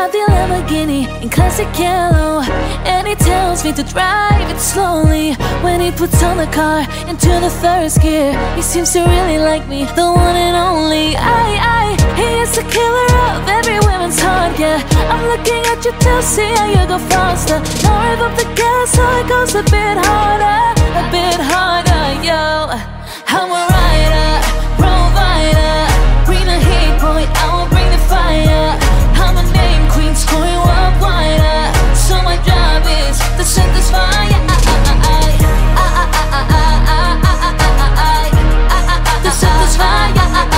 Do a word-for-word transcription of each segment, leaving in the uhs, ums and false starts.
drive the Lamborghini in classic yellow, and he tells me to drive it slowly. When he puts on the car into the first gear, he seems to really like me, the one and only. I, I, he is the killer of every woman's heart, yeah. I'm looking at you to see how you go faster. Now rev up the gas so it goes a bit harder, a bit harder, yo. I'm a rider, provider, bring the heat, boy, I will bring the fire. I'm a name queen, scoring worldwide, so my job is to set this fire. To set this fire.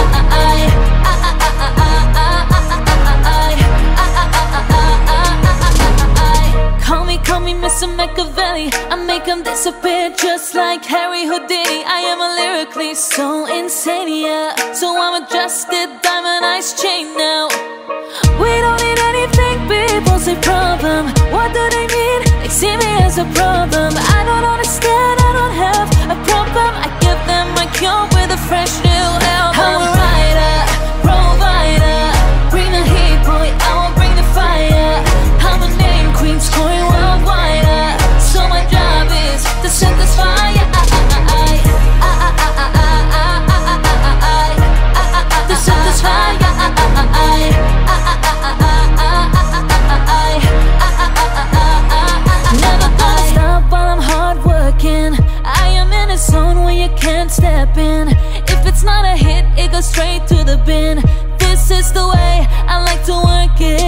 Call me, call me Mister Machiavelli. I make him disappear just like Harry Houdini. I am a lyrically so insane, yeah. So I'm a adjusted diamond ice chain now. We don't need anything, people say problem. What do they mean? They see me as a problem. I don't understand, I don't have a problem. I give them my cure with a fresh new album. I'm a rider, provider, bring the heat, boy, I will bring the fire. I'm a name queen, scoring worldwide, so my job is to set this fire. To set this fire. Never gonna stop while I'm hard working. I am in a zone where you can't step in. If it's not a hit, it goes straight to the bin. This is the way I like to work it.